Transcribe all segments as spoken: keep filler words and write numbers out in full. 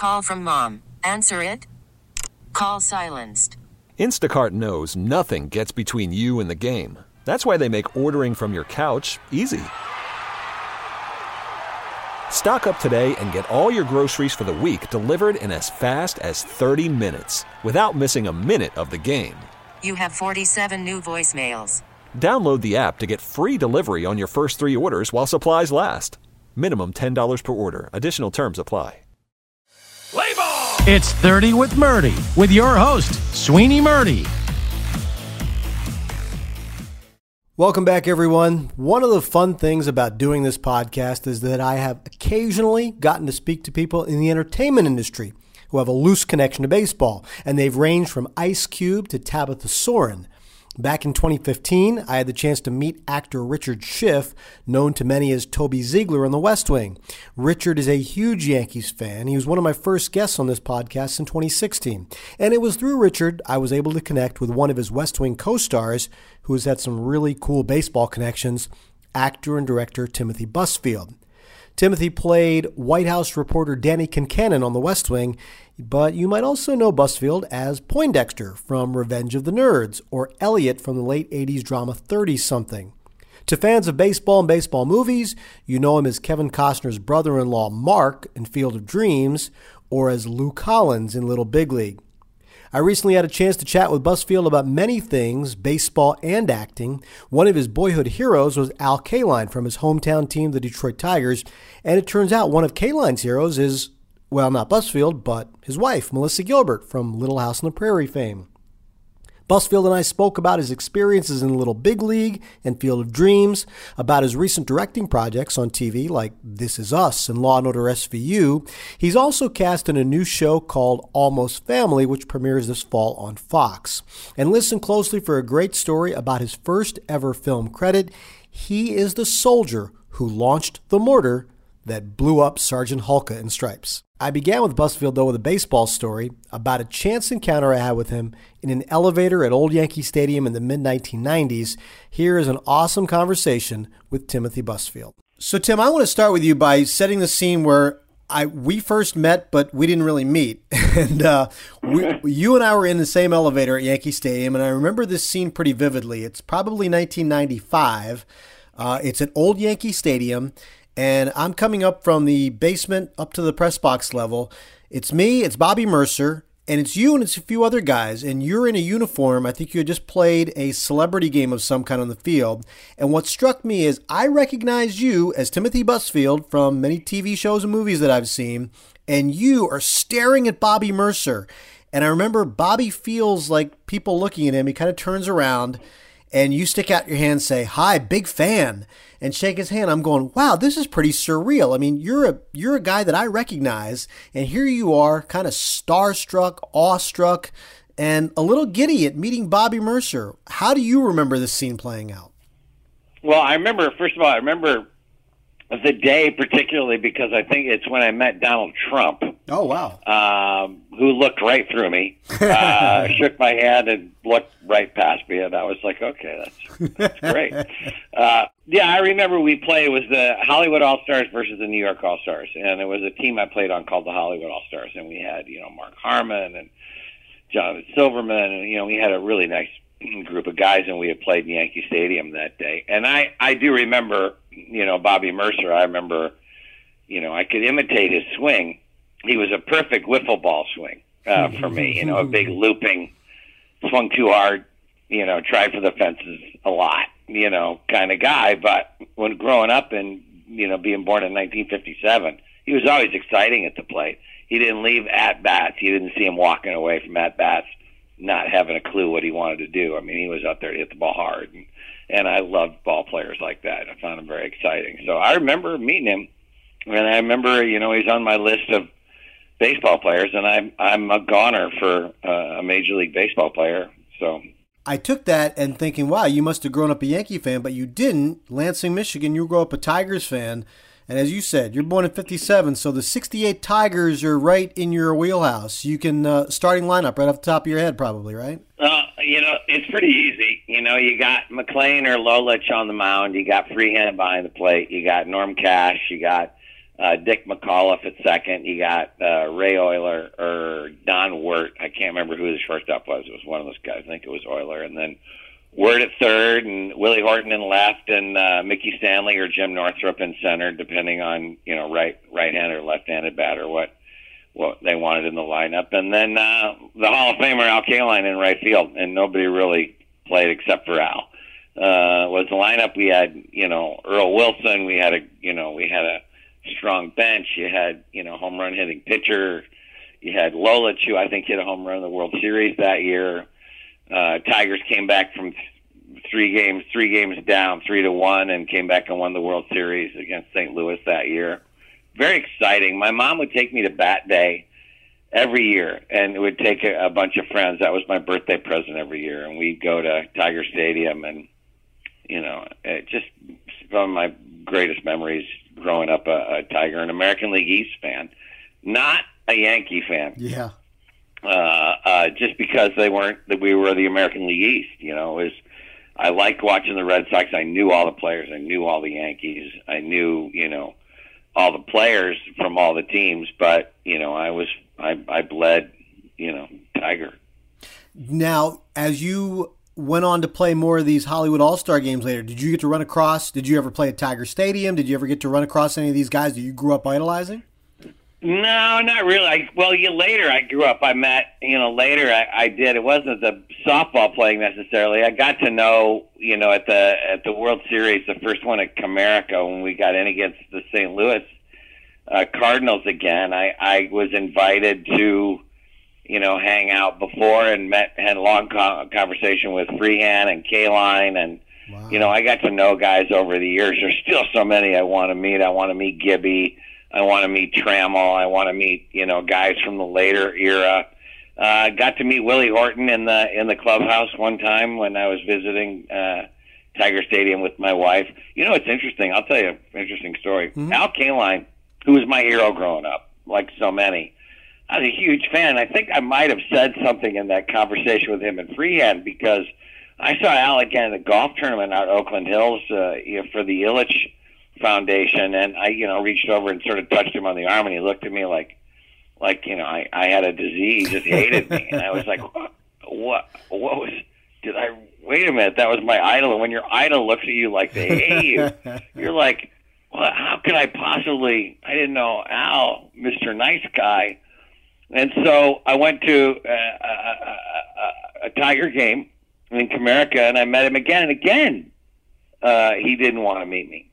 Call from mom. Answer it. Call silenced. Instacart knows nothing gets between you and the game. That's why they make ordering from your couch easy. Stock up today and get all your groceries for the week delivered in as fast as thirty minutes without missing a minute of the game. You have forty-seven new voicemails. Download the app to get free delivery on your first three orders while supplies last. Minimum ten dollars per order. Additional terms apply. Play ball! It's thirty with Murdy, with your host, Sweeney Murdy. Welcome back, everyone. One of the fun things about doing this podcast is that I have occasionally gotten to speak to people in the entertainment industry who have a loose connection to baseball, and they've ranged from Ice Cube to Tabitha Soren. Back in twenty fifteen, I had the chance to meet actor Richard Schiff, known to many as Toby Ziegler on The West Wing. Richard is a huge Yankees fan. He was one of my first guests on this podcast in twenty sixteen. And it was through Richard I was able to connect with one of his West Wing co-stars who has had some really cool baseball connections, actor and director Timothy Busfield. Timothy played White House reporter Danny Kincannon on The West Wing, but you might also know Busfield as Poindexter from Revenge of the Nerds, or Elliot from the late eighties drama thirty-something. To fans of baseball and baseball movies, you know him as Kevin Costner's brother-in-law Mark in Field of Dreams, or as Lou Collins in Little Big League. I recently had a chance to chat with Busfield about many things, baseball and acting. One of his boyhood heroes was Al Kaline from his hometown team, the Detroit Tigers. And it turns out one of Kaline's heroes is, well, not Busfield, but his wife, Melissa Gilbert from Little House on the Prairie fame. Busfield and I spoke about his experiences in Little Big League and Field of Dreams, about his recent directing projects on T V like This Is Us and Law and Order S V U. He's also cast in a new show called Almost Family, which premieres this fall on Fox. And listen closely for a great story about his first ever film credit. He is the soldier who launched the mortar that blew up Sergeant Hulka in Stripes. I began with Busfield, though, with a baseball story about a chance encounter I had with him in an elevator at Old Yankee Stadium in the mid nineteen nineties. Here is an awesome conversation with Timothy Busfield. So, Tim, I want to start with you by setting the scene where I we first met, but we didn't really meet. and uh, we, you and I were in the same elevator at Yankee Stadium, and I remember this scene pretty vividly. It's probably nineteen ninety-five. Uh, it's at Old Yankee Stadium. And I'm coming up from the basement up to the press box level. It's me, it's Bobby Mercer, and it's you and it's a few other guys. And you're in a uniform. I think you had just played a celebrity game of some kind on the field. And what struck me is I recognized you as Timothy Busfield from many T V shows and movies that I've seen. And you are staring at Bobby Mercer. And I remember Bobby feels like people looking at him. He kind of turns around. And you stick out your hand and say, "Hi, big fan," and shake his hand. I'm going, wow, this is pretty surreal. I mean, you're a you're a guy that I recognize, and here you are, kind of starstruck, awestruck, and a little giddy at meeting Bobby Mercer. How do you remember this scene playing out? Well, I remember, first of all, I remember the day particularly because I think it's when I met Donald Trump. Oh, wow. Um, who looked right through me, uh, shook my hand and looked right past me, and I was like, okay, that's that's great. uh, yeah, I remember we played, it was the Hollywood All-Stars versus the New York All-Stars, and it was a team I played on called the Hollywood All-Stars, and we had, you know, Mark Harmon and Jonathan Silverman, and, you know, we had a really nice group of guys, and we had played in Yankee Stadium that day. And I, I do remember, you know, Bobby Mercer. I remember, you know, I could imitate his swing. He was a perfect wiffle ball swing uh, for me, you know, a big looping, swung too hard, you know, tried for the fences a lot, you know, kind of guy. But when growing up and, you know, being born in nineteen fifty-seven, he was always exciting at the plate. He didn't leave at-bats. You didn't see him walking away from at-bats not having a clue what he wanted to do. I mean, he was out there to hit the ball hard, and, and I loved ball players like that. I found him very exciting. So I remember meeting him, and I remember, you know, he's on my list of baseball players, and I'm I'm a goner for uh, a Major League Baseball player. So I took that and thinking, wow, you must have grown up a Yankee fan, but you didn't. Lansing, Michigan, you grew up a Tigers fan. And as you said, you're born in fifty-seven, so the sixty-eight Tigers are right in your wheelhouse. You can, uh, starting lineup right off the top of your head probably, right? Uh, you know, it's pretty easy. You know, you got McLean or Lolich on the mound. You got Freehan behind the plate. You got Norm Cash. You got uh, Dick McAuliffe at second. You got uh, Ray Euler or Don Wirt. I can't remember who the shortstop was. It was one of those guys. I think it was Euler. And then Wirt at third, and Willie Horton in left, and uh, Mickey Stanley or Jim Northrup in center, depending on, you know, right right-handed or left-handed batter, what what they wanted in the lineup. And then uh, the Hall of Famer Al Kaline in right field, and nobody really played except for Al. Uh, was the lineup. We had, you know, Earl Wilson. We had a, you know, we had a strong bench. You had, you know, home run hitting pitcher. You had Lolich, who I think hit a home run in the World Series that year. Uh, Tigers came back from th- three games, three games down, three to one, and came back and won the World Series against Saint Louis that year. Very exciting. My mom would take me to bat day every year, and it would take a, a bunch of friends. That was my birthday present every year, and we'd go to Tiger Stadium, and you know, it just one of my greatest memories growing up a, a Tiger and American League East fan, not a Yankee fan. Yeah. Uh, uh, just because they weren't, that we were the American League East, you know, is I liked watching the Red Sox. I knew all the players. I knew all the Yankees. I knew, you know, all the players from all the teams, but, you know, I was, I, I bled, you know, Tiger. Now, as you went on to play more of these Hollywood All-Star games later, did you get to run across, did you ever play at Tiger Stadium? Did you ever get to run across any of these guys that you grew up idolizing? No, not really. I, well, you later I grew up. I met, you know, later I, I did. It wasn't the softball playing necessarily. I got to know, you know, at the at the World Series, the first one at Comerica when we got in against the Saint Louis uh, Cardinals again. I, I was invited to, you know, hang out before and met had a long co- conversation with Freehan and Kaline, and wow. You know, I got to know guys over the years. There's still so many I want to meet. I want to meet Gibby. I want to meet Trammell. I want to meet, you know, guys from the later era. I uh, got to meet Willie Horton in the in the clubhouse one time when I was visiting uh, Tiger Stadium with my wife. You know, it's interesting. I'll tell you an interesting story. Mm-hmm. Al Kaline, who was my hero growing up, like so many, I was a huge fan. I think I might have said something in that conversation with him in Freehand because I saw Al again at a golf tournament out at Oakland Hills uh, you know, for the Ilitch Foundation, and I, you know, reached over and sort of touched him on the arm, and he looked at me like, like you know, I, I had a disease, just hated me, and I was like, what, what, what was? Did I? Wait a minute, that was my idol. And when your idol looks at you like they hate you, you're like, well, how could I possibly? I didn't know Al, Mister Nice Guy, and so I went to a, a, a, a Tiger game in Comerica, and I met him again and again. Uh, he didn't want to meet me.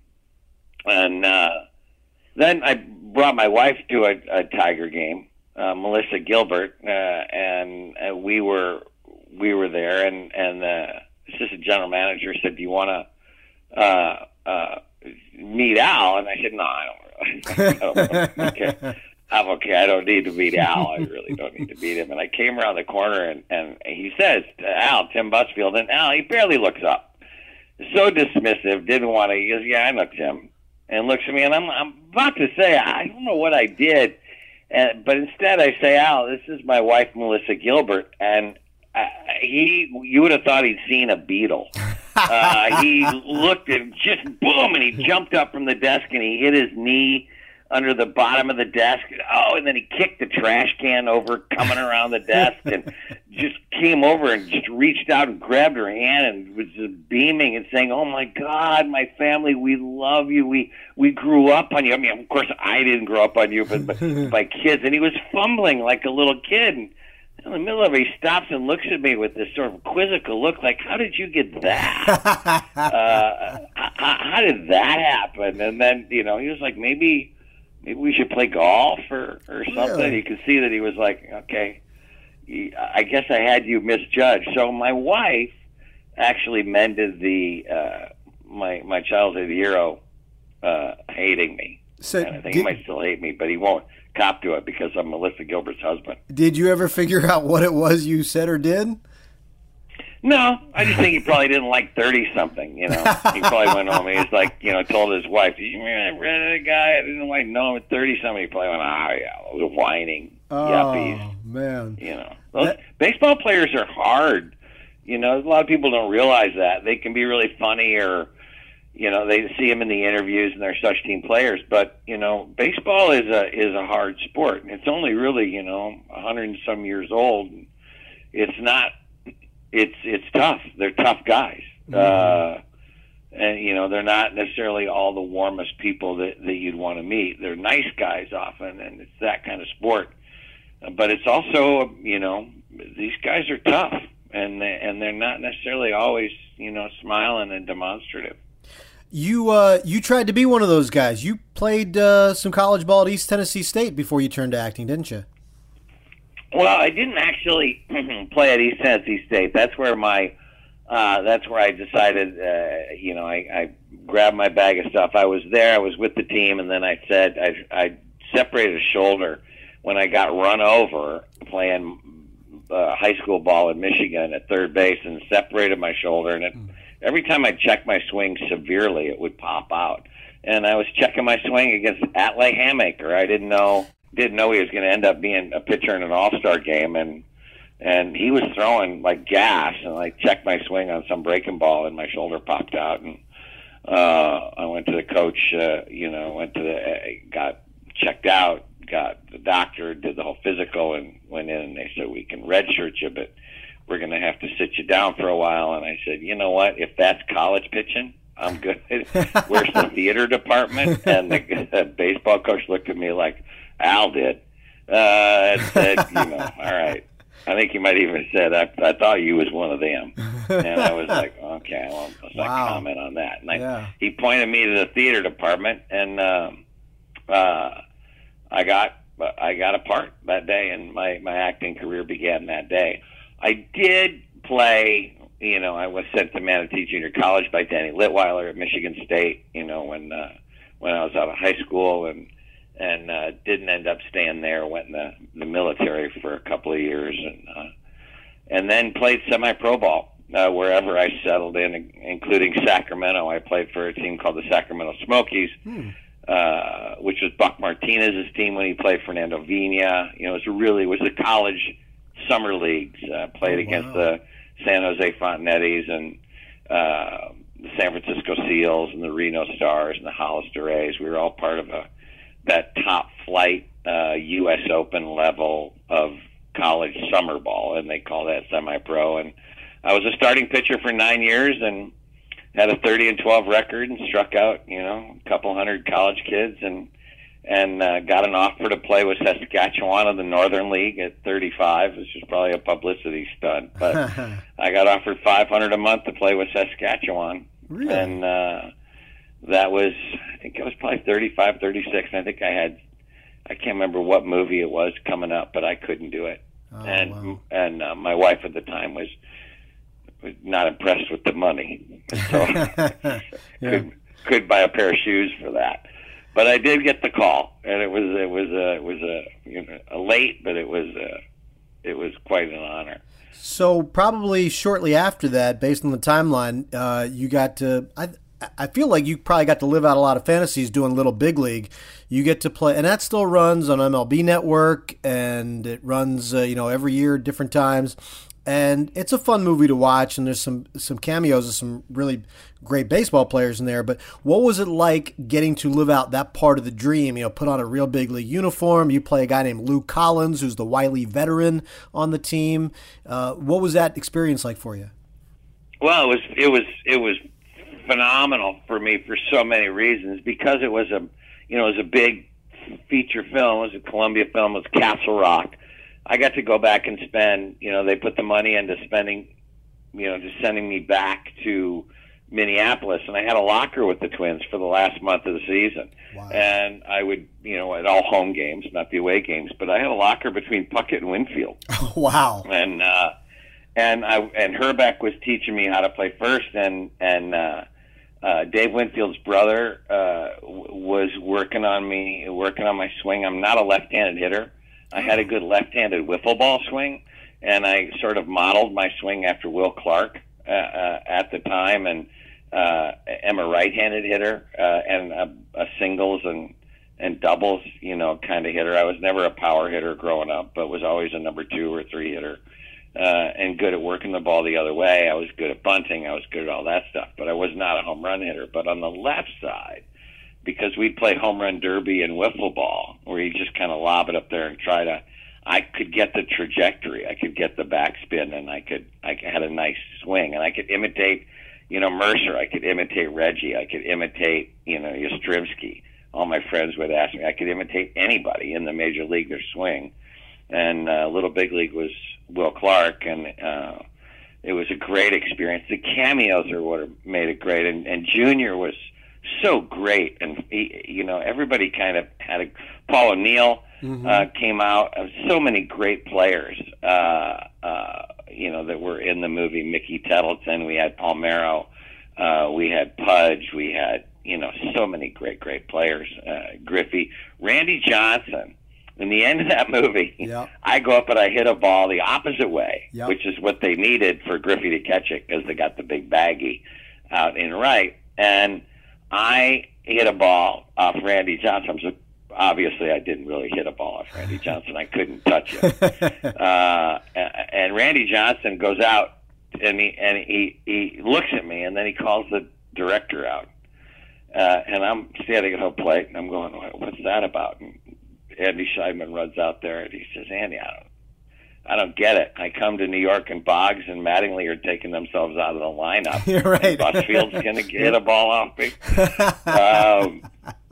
And uh, then I brought my wife to a, a Tiger game, uh, Melissa Gilbert, uh, and uh, we were we were there. And and the assistant general manager said, "Do you want to uh, uh, meet Al?" And I said, "No, I don't. Really. I don't okay, I'm okay. I don't need to meet Al. I really don't need to meet him." And I came around the corner, and and he says to Al, Tim Busfield, and Al, he barely looks up, so dismissive, didn't want to. He goes, "Yeah, I know Tim." And looks at me, and I'm, I'm about to say, I don't know what I did, and, but instead I say, Al, this is my wife, Melissa Gilbert, and uh, he, you would have thought he'd seen a beetle. Uh, he looked and just boom, and he jumped up from the desk, and he hit his knee under the bottom of the desk. Oh, and then he kicked the trash can over, coming around the desk, and just came over and just reached out and grabbed her hand and was just beaming and saying, "Oh my God, my family, we love you. We we grew up on you." I mean, of course, I didn't grow up on you, but, but my kids. And he was fumbling like a little kid. And in the middle of it, he stops and looks at me with this sort of quizzical look, like, "How did you get that? uh, how, how did that happen?" And then, you know, he was like, maybe. Maybe we should play golf or, or something. Really? You could see that he was like, okay, I guess I had you misjudged. So my wife actually mended the uh, my my childhood hero uh, hating me. So and I think did, he might still hate me, but he won't cop to it because I'm Melissa Gilbert's husband. Did you ever figure out what it was you said or did? No, I just think he probably didn't like thirty-something, you know. He probably went home and he's like, you know, told his wife, "Did you remember that guy? I didn't like know him at thirty-something." He probably went, "Ah, yeah, those whining oh, yuppies." Man. You know, those that... baseball players are hard. You know, a lot of people don't realize that. They can be really funny or, you know, they see them in the interviews and they're such team players. But, you know, baseball is a is a hard sport. It's only really, you know, a hundred and some years old. It's not. It's it's tough. They're tough guys. Mm-hmm. Uh, and you know, they're not necessarily all the warmest people that, that you'd want to meet. They're nice guys often, and it's that kind of sport. But it's also, you know, these guys are tough, and they, and they're not necessarily always, you know, smiling and demonstrative. You uh, you tried to be one of those guys. You played uh, some college ball at East Tennessee State before you turned to acting, didn't you? Well, I didn't actually play at East Tennessee State. That's where my uh, that's where I decided. Uh, you know, I, I grabbed my bag of stuff. I was there. I was with the team, and then I said I, I separated a shoulder when I got run over playing uh, high school ball in Michigan at third base, and separated my shoulder. And it, every time I checked my swing severely, it would pop out. And I was checking my swing against Atley Hammaker. I didn't know. Didn't know he was going to end up being a pitcher in an all-star game, and and he was throwing like gas, and I checked my swing on some breaking ball, and my shoulder popped out, and uh, I went to the coach, uh, you know, went to the, uh, got checked out, got the doctor, did the whole physical, and went in, and they said, we can redshirt you, but we're going to have to sit you down for a while, and I said, you know what, if that's college pitching, I'm good. Where's the theater department? And the, the baseball coach looked at me like, Al did. Uh, and said, you know, all right. I think he might even said, I, I thought you was one of them. And I was like, okay, well, let's wow. not comment on that. And I, yeah. he pointed me to the theater department, and um, uh, I got I got a part that day, and my, my acting career began that day. I did play, you know, I was sent to Manatee Junior College by Danny Litweiler at Michigan State, you know, when uh, when I was out of high school, and and uh, didn't end up staying there. Went in the, the military for a couple of years, and uh, and then played semi-pro ball uh, wherever I settled in, including Sacramento. I played for a team called the Sacramento Smokies, hmm. uh, which was Buck Martinez's team when he played Fernando Vina. You know, it was really it was the college summer leagues. Uh, played oh, against wow. the San Jose Fontanettis and uh, the San Francisco Seals and the Reno Stars and the Hollister A's. We were all part of a that top flight uh, U S Open level of college summer ball, and they call that semi-pro. And I was a starting pitcher for nine years and had a thirty and twelve record, and struck out, you know, a couple hundred college kids, and and uh, got an offer to play with Saskatchewan in the Northern League at thirty-five, which is probably a publicity stunt. But I got offered five hundred a month to play with Saskatchewan, really? and uh, that was, I think it was probably thirty-five, thirty-six. And I think I had, I can't remember what movie it was coming up, but I couldn't do it. Oh, and wow. and uh, my wife at the time was, was not impressed with the money, so yeah. could could buy a pair of shoes for that. But I did get the call, and it was it was a it was a, you know, a late, but it was a, it was quite an honor. So probably shortly after that, based on the timeline, uh, you got to. I I feel like you probably got to live out a lot of fantasies doing Little Big League. You get to play, and that still runs on M L B Network, and it runs uh, you know every year, different times. And it's a fun movie to watch, and there's some some cameos of some really great baseball players in there. But what was it like getting to live out that part of the dream? You know, put on a real big league uniform. You play a guy named Lou Collins, who's the wily veteran on the team. Uh, what was that experience like for you? Well, it was it was it was phenomenal for me for so many reasons, because it was a you know it was a big feature film. It was a Columbia film. It was Castle Rock. I got to go back and spend, you know, they put the money into spending, you know, just sending me back to Minneapolis. And I had a locker with the Twins for the last month of the season. Wow. And I would, you know, at all home games, not the away games, but I had a locker between Puckett and Winfield. Oh, wow. And, uh, and I, and Herbeck was teaching me how to play first. And, and, uh, uh, Dave Winfield's brother, uh, w- was working on me, working on my swing. I'm not a left-handed hitter. I had a good left-handed wiffle ball swing, and I sort of modeled my swing after Will Clark uh, uh, at the time, and uh, am a right-handed hitter uh, and a, a singles and, and doubles, you know, kind of hitter. I was never a power hitter growing up, but was always a number two or three hitter. uh, and good at working the ball the other way. I was good at bunting. I was good at all that stuff, but I was not a home run hitter. But on the left side, because we'd play home run derby and wiffle ball, where you just kind of lob it up there and try to, I could get the trajectory, I could get the backspin, and I could, I had a nice swing, and I could imitate, you know, Mercer, I could imitate Reggie, I could imitate, you know, Yastrzemski. All my friends would ask me, I could imitate anybody in the major league, their swing. And uh, Little Big League was Will Clark, and uh, it was a great experience. The cameos are what made it great, and, and Junior was so great, and he, you know, everybody kind of had a, Paul O'Neill mm-hmm. uh, came out, uh, so many great players, uh, uh, you know, that were in the movie. Mickey Tettleton, we had Palmero, uh, we had Pudge, we had, you know, so many great, great players, uh, Griffey, Randy Johnson. In the end of that movie, yep. I go up and I hit a ball the opposite way, yep. which is what they needed for Griffey to catch it, because they got the big baggie out in right. And I hit a ball off Randy Johnson. So obviously, I didn't really hit a ball off Randy Johnson. I couldn't touch it. uh, and Randy Johnson goes out, and he and he, he looks at me, and then he calls the director out. Uh, and I'm standing at home plate, and I'm going, "What's that about?" And Andy Scheidman runs out there, and he says, "Andy, I don't, I don't get it. I come to New York, and Boggs and Mattingly are taking themselves out of the lineup. You're right. Busfield's going to get a ball off me." um,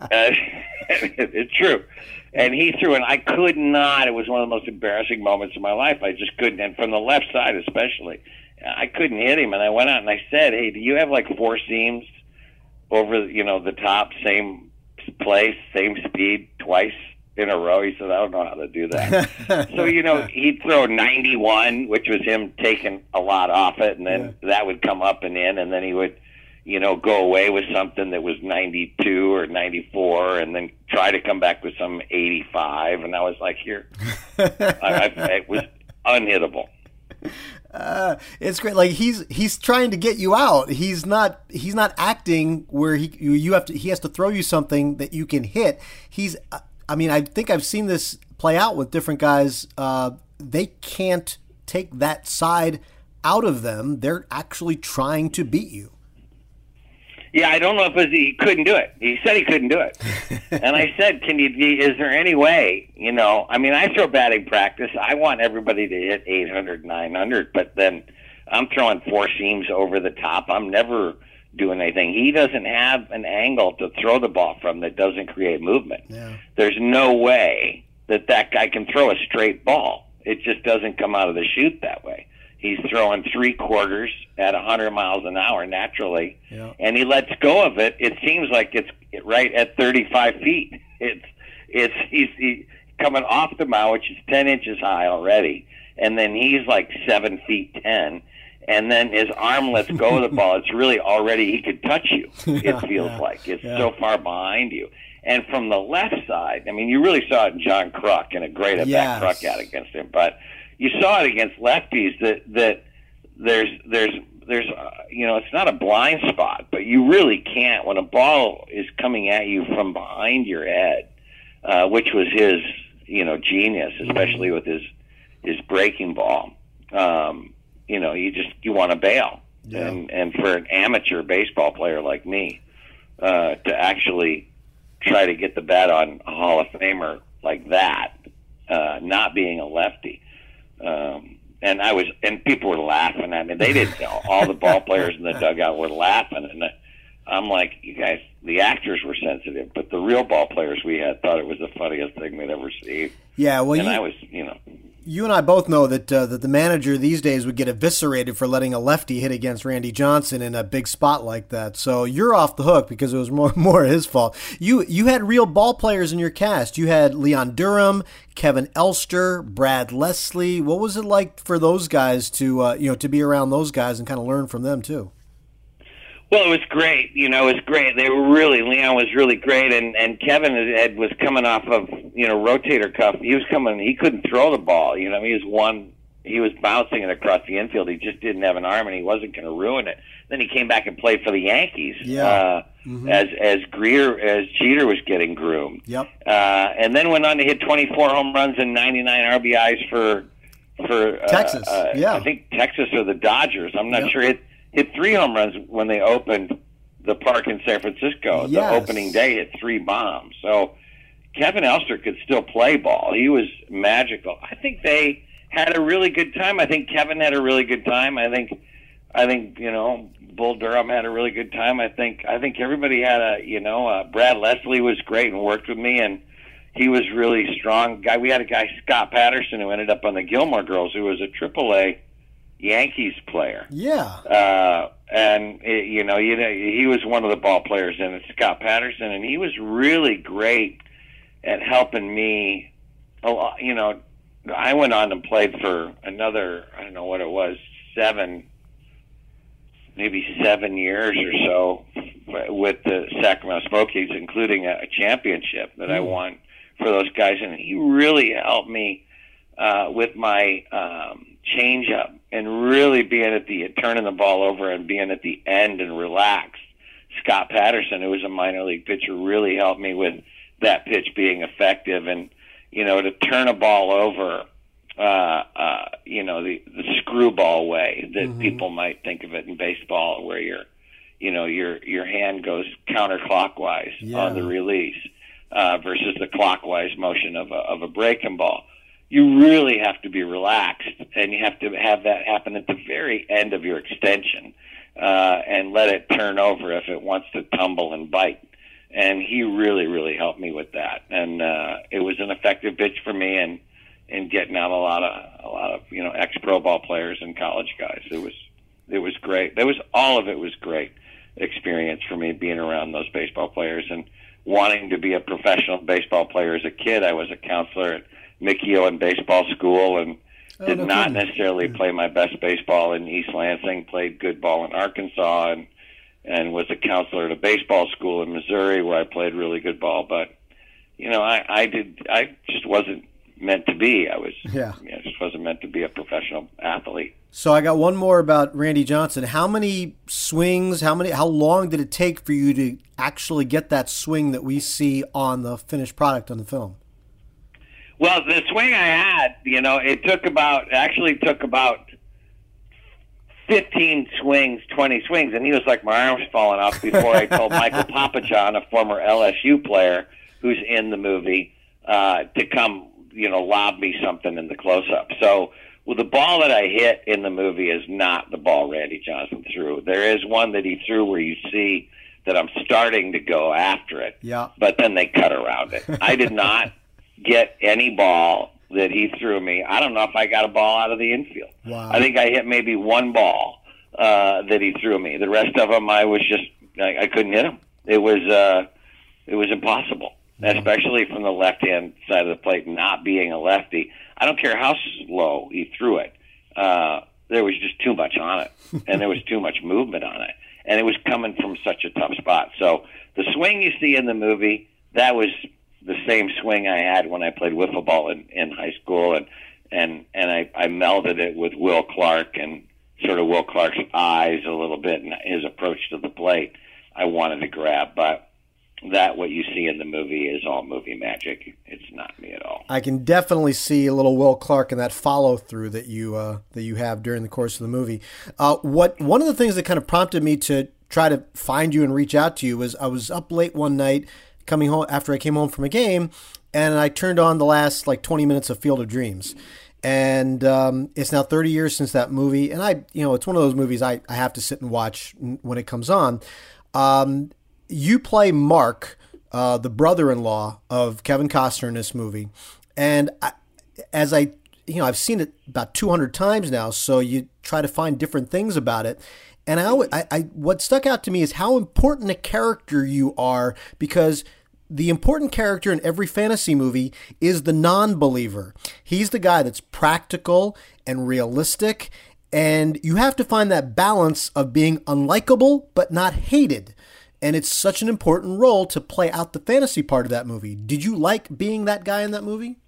it's true. And he threw, and I could not. It was one of the most embarrassing moments of my life. I just couldn't, and from the left side especially, I couldn't hit him. And I went out and I said, "Hey, do you have like four seams over, you know, the top, same place, same speed, twice in a row?" He said, "I don't know how to do that." So, you know, he'd throw ninety-one, which was him taking a lot off it, and then yeah. that would come up and in, and then he would, you know, go away with something that was ninety-two or ninety-four, and then try to come back with some eighty-five, and I was like, here. I, I, it was unhittable. Uh, it's great. Like he's he's trying to get you out. He's not he's not acting where he you, you have to. He has to throw you something that you can hit. He's. I mean, I think I've seen this play out with different guys. Uh, they can't take that side out of them. They're actually trying to beat you. Yeah, I don't know if it was, he couldn't do it. He said he couldn't do it. And I said, "Can you, is there any way, you know, I mean, I throw batting practice. I want everybody to hit eight hundred, nine hundred, but then I'm throwing four seams over the top. I'm never doing anything." He doesn't have an angle to throw the ball from that doesn't create movement. Yeah. There's no way that that guy can throw a straight ball. It just doesn't come out of the chute that way. He's throwing three quarters at one hundred miles an hour naturally, yeah. and he lets go of it. It seems like it's right at thirty-five feet. It's it's he's he, coming off the mound, which is ten inches high already, and then he's like seven feet ten, and then his arm lets go of the ball. It's really already he could touch you. Yeah, it feels yeah, like it's yeah. so far behind you. And from the left side, I mean, you really saw it in John Kruk, and a great at yes. bat Kruk had against him, but you saw it against lefties that that there's there's there's uh, you know, it's not a blind spot, but you really can't when a ball is coming at you from behind your head, uh, which was his you know genius, especially with his his breaking ball. Um, you know, you just you want to bail, yeah. and and for an amateur baseball player like me uh, to actually try to get the bat on a Hall of Famer like that, uh, not being a lefty. Um, and I was, and people were laughing at me. They didn't know. All the ball players in the dugout were laughing, and I'm like, "You guys, the actors were sensitive, but the real ball players we had thought it was the funniest thing we'd ever seen." Yeah, well, and you, I was, you know, you and I both know that uh, that the manager these days would get eviscerated for letting a lefty hit against Randy Johnson in a big spot like that. So you're off the hook because it was more more his fault. You you had real ball players in your cast. You had Leon Durham, Kevin Elster, Brad Leslie. What was it like for those guys to uh, you know to be around those guys and kind of learn from them too? Well, it was great. You know, it was great. They were really, Leon was really great, and and Kevin had, was coming off of, you know, rotator cuff. He was coming, he couldn't throw the ball. You know, he was one, he was bouncing it across the infield. He just didn't have an arm, and he wasn't going to ruin it. Then he came back and played for the Yankees. Yeah. Uh, mm-hmm. as as Greer, as Jeter was getting groomed. Yep. Uh, and then went on to hit twenty-four home runs and ninety-nine R B Is for for uh, Texas. Uh, yeah, I think Texas or the Dodgers. I'm not yep. sure. Hit hit three home runs when they opened the park in San Francisco. Yes. The opening day, hit three bombs. So Kevin Elster could still play ball. He was magical. I think they had a really good time. I think Kevin had a really good time. I think, I think you know, Bull Durham had a really good time. I think, I think everybody had a, you know, uh, Brad Leslie was great and worked with me, and he was really strong. Guy, we had a guy, Scott Patterson, who ended up on the Gilmore Girls, who was a triple A Yankees player. Yeah. Uh, and it, you know, you know, he was one of the ball players in it, Scott Patterson, and he was really great at helping me a lot. You know, I went on and played for another, I don't know what it was, seven, maybe seven years or so with the Sacramento Smokies, including a, a championship that mm. I won for those guys. And he really helped me uh, with my um, change-up and really being at the, turning the ball over and being at the end and relaxed. Scott Patterson, who was a minor league pitcher, really helped me with that pitch being effective. And, you know, to turn a ball over, uh, uh, you know, the, the screwball way that mm-hmm. people might think of it in baseball, where your, you know, your, your hand goes counterclockwise yeah. on the release uh, versus the clockwise motion of a, of a breaking ball. You really have to be relaxed, and you have to have that happen at the very end of your extension uh, and let it turn over if it wants to tumble and bite. And he really, really helped me with that. And uh, it was an effective pitch for me, and in getting out a lot of a lot of you know ex-pro ball players and college guys. It was it was great. There was all of it was great experience for me, being around those baseball players and wanting to be a professional baseball player as a kid. I was a counselor at Mickey Owen Baseball School, and oh, did no not kidding. necessarily play my best baseball in East Lansing. Played good ball in Arkansas, and and was a counselor at a baseball school in Missouri where I played really good ball. But you know, I, I did I just wasn't meant to be. I was yeah. You know, just wasn't meant to be a professional athlete. So I got one more about Randy Johnson. How many swings? How many? How long did it take for you to actually get that swing that we see on the finished product on the film? Well, the swing I had, you know, it took about, actually took about fifteen swings, twenty swings, and he was like, my arm's falling off before I told Michael Papachon, a former L S U player who's in the movie, uh, to come, you know, lob me something in the close-up. So, well, the ball that I hit in the movie is not the ball Randy Johnson threw. There is one that he threw where you see that I'm starting to go after it, yeah. but then they cut around it. I did not get any ball that he threw me. I don't know if I got a ball out of the infield. Wow. I think I hit maybe one ball uh, that he threw me. The rest of them, I was just I, I couldn't hit them. It was uh, it was impossible, mm-hmm. especially from the left-hand side of the plate. Not being a lefty, I don't care how slow he threw it. Uh, there was just too much on it, and there was too much movement on it, and it was coming from such a tough spot. So the swing you see in the movie, that was the same swing I had when I played wiffle ball in, in high school, and and and I, I melded it with Will Clark and sort of Will Clark's eyes a little bit and his approach to the plate. I wanted to grab, but that what you see in the movie is all movie magic. It's not me at all. I can definitely see a little Will Clark in that follow through that you uh, that you have during the course of the movie. Uh, what one of the things that kind of prompted me to try to find you and reach out to you was I was up late one night, coming home after I came home from a game, and I turned on the last like twenty minutes of Field of Dreams. And um, it's now thirty years since that movie. And I, you know, it's one of those movies I, I have to sit and watch when it comes on. Um, you play Mark, uh, the brother-in-law of Kevin Costner in this movie. And I, as I, you know, I've seen it about two hundred times now. So you try to find different things about it. And I, I, I, what stuck out to me is how important a character you are, because the important character in every fantasy movie is the non-believer. He's the guy that's practical and realistic, and you have to find that balance of being unlikable but not hated. And it's such an important role to play out the fantasy part of that movie. Did you like being that guy in that movie?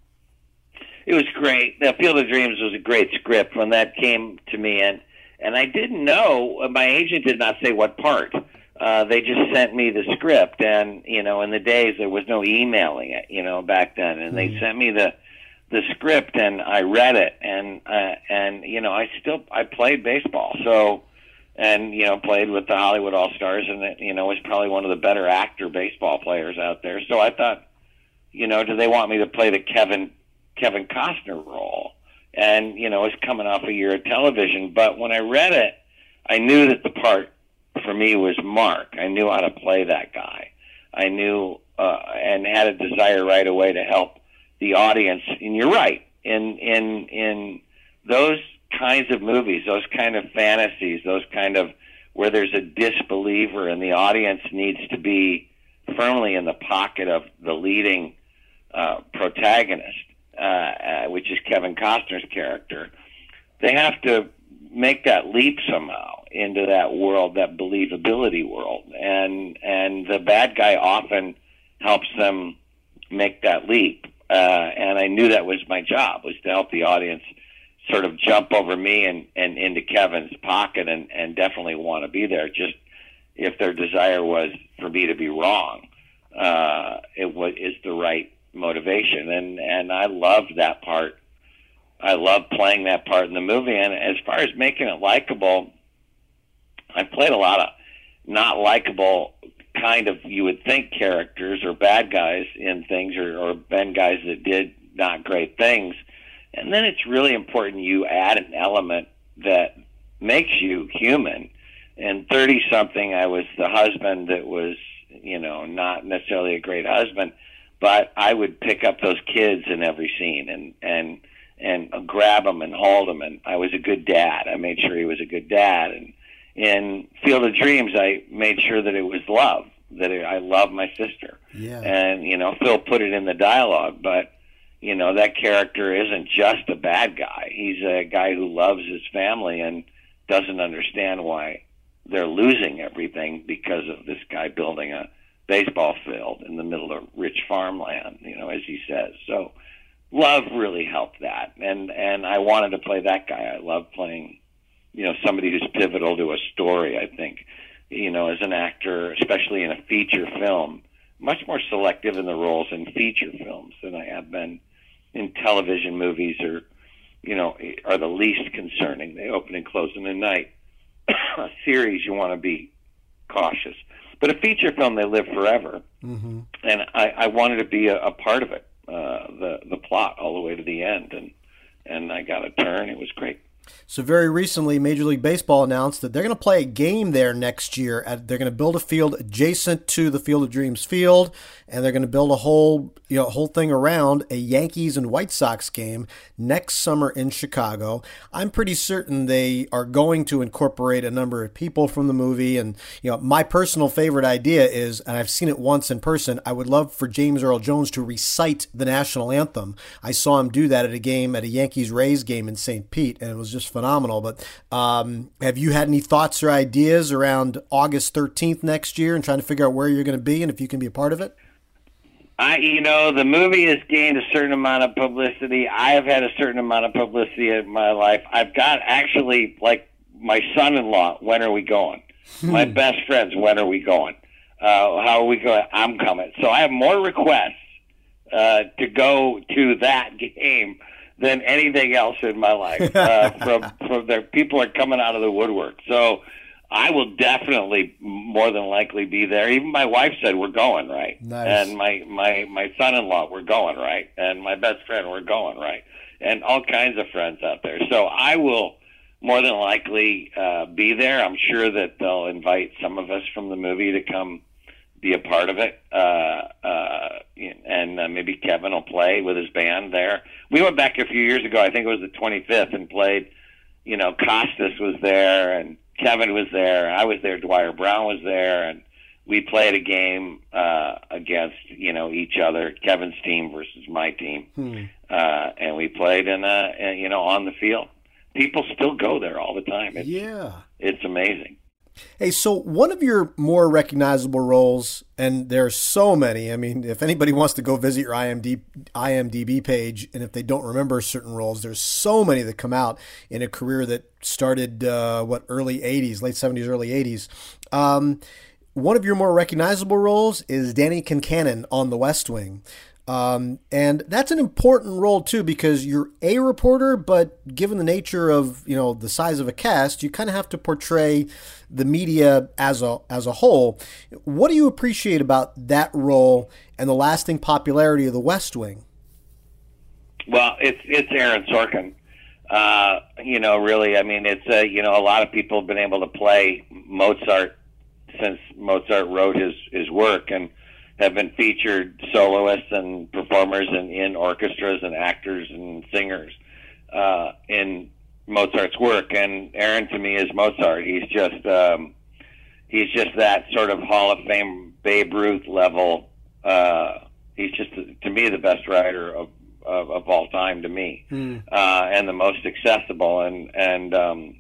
It was great. The Field of Dreams was a great script when that came to me, and And I didn't know, my agent did not say what part. Uh, they just sent me the script. And, you know, in the days, there was no emailing it, you know, back then. And they sent me the the script and I read it, and uh, and you know I still I played baseball, so and you know played with the Hollywood All Stars, and it, you know was probably one of the better actor baseball players out there. So I thought, you know, do they want me to play the Kevin Kevin Costner role? And you know, it's coming off a year of television, but when I read it, I knew that the part for me was Mark. I knew how to play that guy. I knew uh, and had a desire right away to help the audience. And you're right, in in in those kinds of movies, those kind of fantasies, those kind of where there's a disbeliever and the audience needs to be firmly in the pocket of the leading uh, protagonist, uh, uh, which is Kevin Costner's character. They have to make that leap somehow into that world, that believability world, and and the bad guy often helps them make that leap. Uh, and I knew that was my job, was to help the audience sort of jump over me and, and into Kevin's pocket and, and definitely want to be there. Just if their desire was for me to be wrong, uh, it was is the right motivation. And, and I loved that part. I loved playing that part in the movie. And as far as making it likable, I played a lot of not likable kind of, you would think, characters or bad guys in things, or, or been guys that did not great things. And then it's really important you add an element that makes you human. And thirty-something, I was the husband that was, you know, not necessarily a great husband, but I would pick up those kids in every scene and, and, and grab them and hold them. And I was a good dad. I made sure he was a good dad. And in Field of Dreams, I made sure that it was love, that it, I love my sister. Yeah. And, you know, Phil put it in the dialogue, but, you know, that character isn't just a bad guy. He's a guy who loves his family and doesn't understand why they're losing everything because of this guy building a baseball field in the middle of rich farmland, you know, as he says. So love really helped that. And, and I wanted to play that guy. I love playing, you know, somebody who's pivotal to a story, I think. You know, as an actor, especially in a feature film, much more selective in the roles in feature films than I have been in television movies, or, you know, are the least concerning. They open and close in the night. A series, you want to be cautious. But a feature film, they live forever. Mm-hmm. And I, I wanted to be a, a part of it, uh, the the plot all the way to the end. And, and I got a turn. It was great. So very recently, Major League Baseball announced that they're going to play a game there next year. At, they're going to build a field adjacent to the Field of Dreams field, and they're going to build a whole, you know, whole thing around a Yankees and White Sox game next summer in Chicago. I'm pretty certain they are going to incorporate a number of people from the movie. And, you know, my personal favorite idea is, and I've seen it once in person, I would love for James Earl Jones to recite the national anthem. I saw him do that at a game, at a Yankees-Rays game in Saint Pete, and it was just phenomenal. But um, have you had any thoughts or ideas around August thirteenth next year and trying to figure out where you're going to be and if you can be a part of it? I, you know, the movie has gained a certain amount of publicity. I have had a certain amount of publicity in my life. I've got actually, like, my son-in-law, when are we going? Hmm. My best friends, when are we going? Uh, how are we going? I'm coming. So I have more requests uh, to go to that game than anything else in my life. Uh, from from their people are coming out of the woodwork. So I will definitely more than likely be there. Even my wife said we're going, right? Nice. And my, my, my son-in-law, we're going, right? And my best friend, we're going, right? And all kinds of friends out there. So I will more than likely uh, be there. I'm sure that they'll invite some of us from the movie to come be a part of it. Uh, uh, and uh, maybe Kevin will play with his band there. We went back a few years ago, I think it was the twenty-fifth, and played, you know, Costas was there, and Kevin was there. I was there. Dwyer Brown was there, and we played a game uh, against, you know, each other, Kevin's team versus my team. Hmm. Uh, and we played in, uh, you know, on the field. People still go there all the time. It's, yeah. It's amazing. Hey, so one of your more recognizable roles, and there's so many, I mean, if anybody wants to go visit your I M D B page, and if they don't remember certain roles, there's so many that come out in a career that started, uh, what, early eighties, late seventies, early eighties. Um, one of your more recognizable roles is Danny Kincannon on The West Wing. Um, and that's an important role too, because you're a reporter, but given the nature of, you know, the size of a cast, you kind of have to portray the media as a, as a whole. What do you appreciate about that role and the lasting popularity of the West Wing? Well, it's, it's Aaron Sorkin. Uh, you know, really, I mean, it's, uh, you know, a lot of people have been able to play Mozart since Mozart wrote his, his work, and have been featured soloists and performers and in orchestras and actors and singers uh, in Mozart's work. And Aaron, to me, is Mozart. He's just um, he's just that sort of Hall of Fame Babe Ruth level. Uh, he's just, to me, the best writer of of, of all time. To me, mm. uh, and the most accessible. And and um,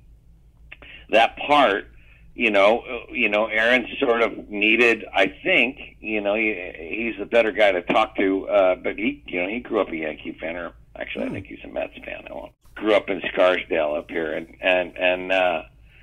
that part. You know, you know, Aaron sort of needed, I think, you know, he, he's a better guy to talk to, uh, but he, you know, he grew up a Yankee fan, or actually, I think he's a Mets fan. I won't. Grew up in Scarsdale up here, and, and, and, uh,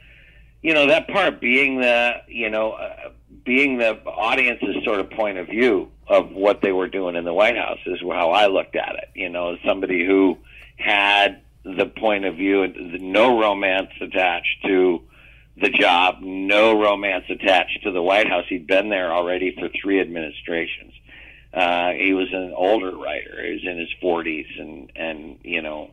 you know, that part being the, you know, uh, being the audience's sort of point of view of what they were doing in the White House is how I looked at it. You know, as somebody who had the point of view, no romance attached to the job, no romance attached to the White House. He'd been there already for three administrations. Uh, he was an older writer. He was in his forties and, and, you know,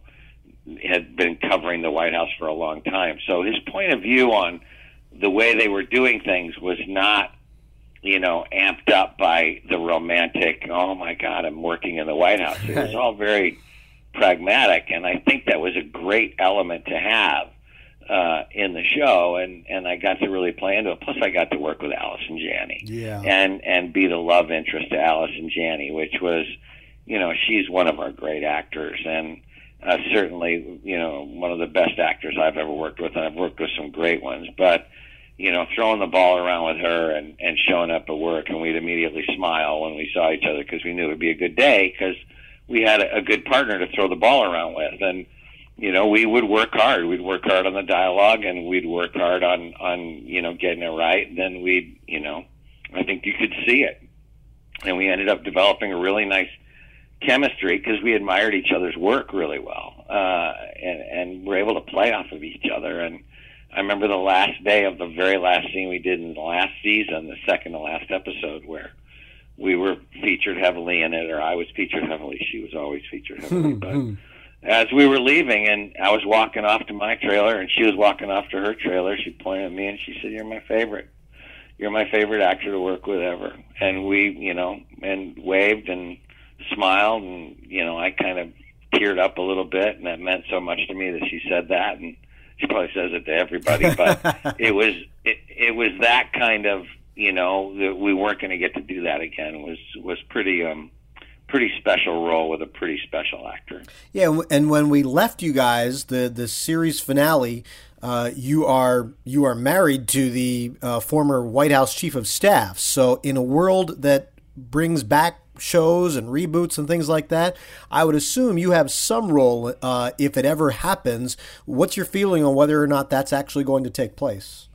had been covering the White House for a long time. So his point of view on the way they were doing things was not, you know, amped up by the romantic, oh my God, I'm working in the White House. It was all very pragmatic, and I think that was a great element to have uh, in the show, and, and I got to really play into it. Plus, I got to work with Allison Janney, yeah, and and be the love interest to Allison Janney, which was, you know, she's one of our great actors, and uh, certainly, you know, one of the best actors I've ever worked with, and I've worked with some great ones. But, you know, throwing the ball around with her and, and showing up at work, and we'd immediately smile when we saw each other because we knew it would be a good day because we had a, a good partner to throw the ball around with. And, you know, we would work hard. We'd work hard on the dialogue, and we'd work hard on, on you know, getting it right. And then we'd, you know, I think you could see it. And we ended up developing a really nice chemistry because we admired each other's work really well, uh, and, and were able to play off of each other. And I remember the last day of the very last scene we did in the last season, the second to last episode, where we were featured heavily in it, or I was featured heavily. She was always featured heavily. But as we were leaving, and I was walking off to my trailer, and she was walking off to her trailer, she pointed at me and she said, "You're my favorite. You're my favorite actor to work with ever." And we, you know, and waved and smiled, and, you know, I kind of teared up a little bit, and that meant so much to me that she said that. And she probably says it to everybody, but it was it, it was that kind of, you know, that we weren't going to get to do that again. It was was pretty um pretty special role with a pretty special actor. Yeah, and when we left you guys, the the series finale, uh, you are you are married to the uh, former White House chief of staff. So in a world that brings back shows and reboots and things like that, I would assume you have some role uh, if it ever happens. What's your feeling on whether or not that's actually going to take place?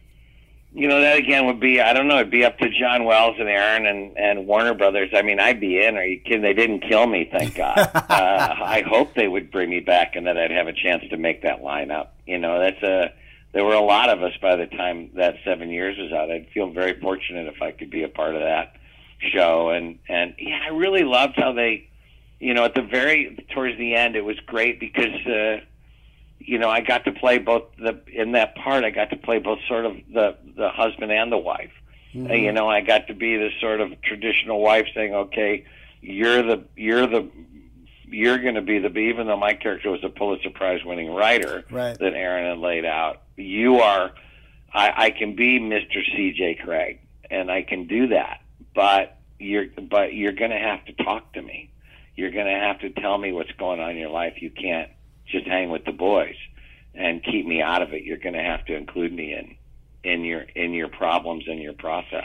You know, that again would be, I don't know, it'd be up to John Wells and Aaron and, and Warner Brothers. I mean, I'd be in. Are you kidding? They didn't kill me, thank God. uh, I hope they would bring me back and that I'd have a chance to make that lineup. You know, that's a, there were a lot of us by the time that seven years was out. I'd feel very fortunate if I could be a part of that show. And, and yeah, I really loved how they, you know, at the very, towards the end, it was great because, uh, you know, I got to play both the, in that part, I got to play both sort of the, the husband and the wife. Mm-hmm. Uh, you know, I got to be this sort of traditional wife saying, okay, you're the, you're the, you're going to be the, even though my character was a Pulitzer Prize winning writer right. that Aaron had laid out, you are, I, I can be Mister C J Craig, and I can do that. But you're but you're going to have to talk to me. You're going to have to tell me what's going on in your life. You can't just hang with the boys and keep me out of it. You're going to have to include me in in your in your problems and your process.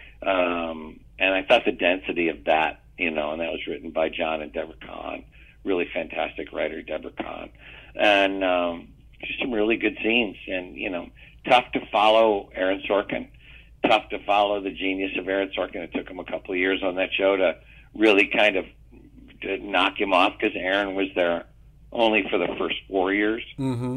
Um, and I thought the density of that, you know, and that was written by John and Deborah Kahn, really fantastic writer, Deborah Kahn, and um, just some really good scenes. And you know, tough to follow Aaron Sorkin. Tough to follow the genius of Aaron Sorkin. It took him a couple of years on that show to really kind of to knock him off because Aaron was there only for the first four years. Mm-hmm.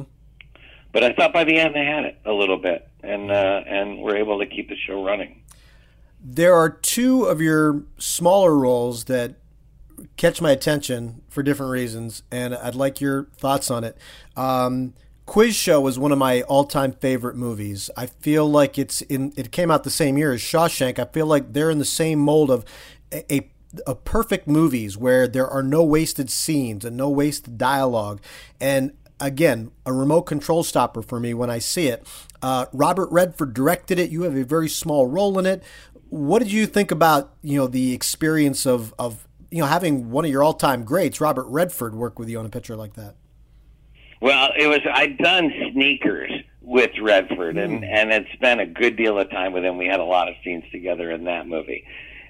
But I thought by the end they had it a little bit, and uh, and were able to keep the show running. There are two of your smaller roles that catch my attention for different reasons, and I'd like your thoughts on it. Um, Quiz Show was one of my all-time favorite movies. I feel like it's in. It came out the same year as Shawshank. I feel like they're in the same mold of a, a, a perfect movies where there are no wasted scenes and no wasted dialogue. And again, a remote control stopper for me when I see it. Uh, Robert Redford directed it. You have a very small role in it. What did you think about, you know, the experience of of you know having one of your all-time greats, Robert Redford, work with you on a picture like that? Well, it was I'd done Sneakers with Redford, and, Mm. and had spent a good deal of time with him. We had a lot of scenes together in that movie.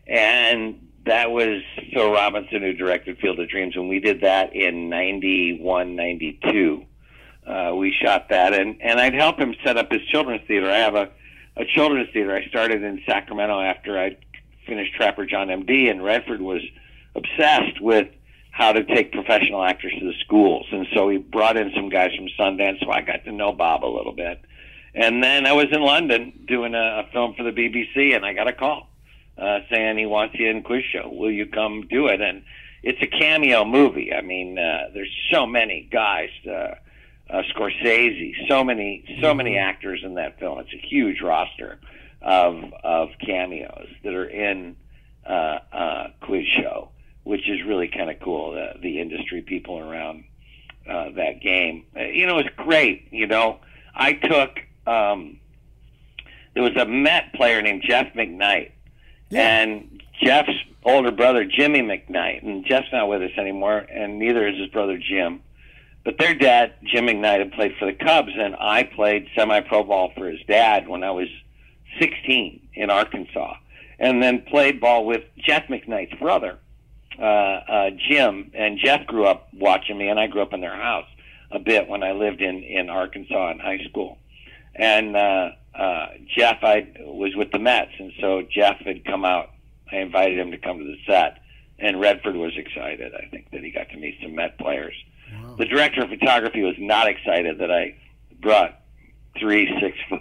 And that was Phil Robinson who directed Field of Dreams, and we did that in ninety-one, ninety-two. Uh, we shot that, and, and I'd help him set up his children's theater. I have a, a children's theater. I started in Sacramento after I finished Trapper John M D, and Redford was obsessed with how to take professional actors to the schools. And so he brought in some guys from Sundance, so I got to know Bob a little bit. And then I was in London doing a, a film for the B B C, and I got a call uh, saying he wants you in Quiz Show. Will you come do it? And it's a cameo movie. I mean, uh, there's so many guys, uh, uh, Scorsese, so many, so many actors in that film. It's a huge roster of of cameos that are in uh, uh, Quiz Show, which is really kind of cool, the, the industry people around uh, that game. Uh, you know, it's great, you know. I took, um, there was a Met player named Jeff McKnight, Yeah. and Jeff's older brother, Jimmy McKnight, and Jeff's not with us anymore, and neither is his brother, Jim. But their dad, Jim McKnight, had played for the Cubs, and I played semi-pro ball for his dad when I was sixteen in Arkansas, and then played ball with Jeff McKnight's brother, uh, uh, Jim. And Jeff grew up watching me, and I grew up in their house a bit when I lived in, in Arkansas in high school. And uh, uh, Jeff, I was with the Mets, and so Jeff had come out. I invited him to come to the set, and Redford was excited, I think, that he got to meet some Met players. Wow. The director of photography was not excited that I brought three six foot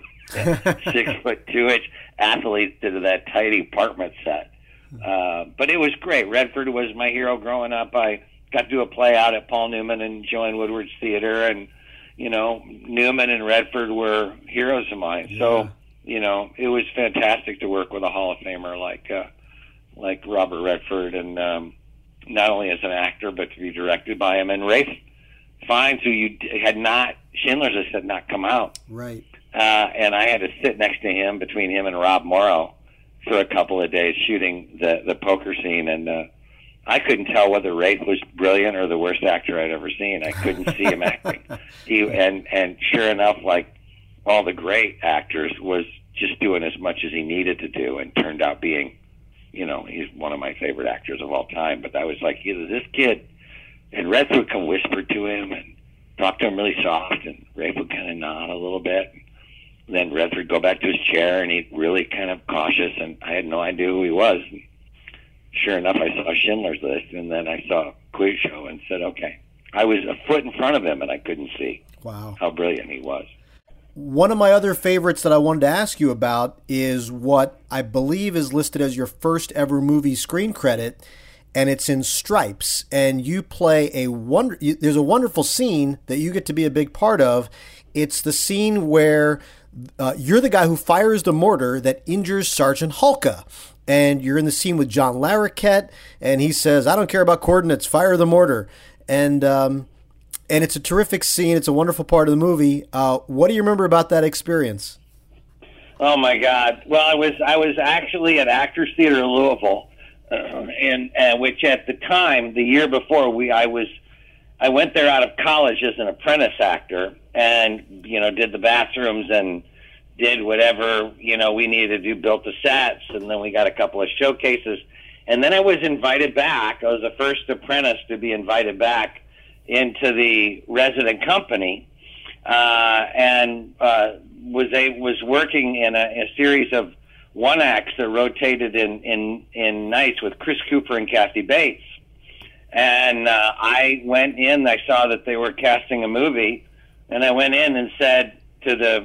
six foot two inch athletes to that tidy apartment set. Uh, but it was great. Redford was my hero growing up. I got to do a play out at Paul Newman and Joanne Woodward's theater, and you know, Newman and Redford were heroes of mine. Yeah. So, you know, it was fantastic to work with a Hall of Famer like uh, like Robert Redford, and um, not only as an actor, but to be directed by him. And Ralph Fiennes, who you had not, Schindler's List had not come out. Right. Uh, and I had to sit next to him, between him and Rob Morrow, for a couple of days shooting the, the poker scene. And uh, I couldn't tell whether Rafe was brilliant or the worst actor I'd ever seen. I couldn't see him acting. He and and sure enough, like all the great actors, was just doing as much as he needed to do, and turned out being, you know, he's one of my favorite actors of all time. But I was like, either this kid, and Redford would come whisper to him and talk to him really soft, and Rafe would kind of nod a little bit. And then Redford would go back to his chair, and he'd really kind of cautious, and I had no idea who he was. And sure enough, I saw Schindler's List, and then I saw Quiz Show, and said, okay. I was a foot in front of him, and I couldn't see wow. how brilliant he was. One of my other favorites that I wanted to ask you about is what I believe is listed as your first ever movie screen credit, and it's in Stripes. And you play a wonder. You, there's a wonderful scene that you get to be a big part of. It's the scene where uh, you're the guy who fires the mortar that injures Sergeant Hulka. And you're in the scene with John Larroquette, and he says, "I don't care about coordinates, fire the mortar." And um, and it's a terrific scene. It's a wonderful part of the movie. Uh, what do you remember about that experience? Oh my God! Well, I was I was actually at Actors Theater in Louisville, uh, and uh, which at the time, the year before, we I was I went there out of college as an apprentice actor, and you know did the bathrooms and did whatever, you know, we needed to do, built the sets, and then we got a couple of showcases. And then I was invited back. I was the first apprentice to be invited back into the resident company, uh, and uh, was a, was working in a, a series of one acts that rotated in, in, in nights with Chris Cooper and Kathy Bates. And uh, I went in, I saw that they were casting a movie, and I went in and said to the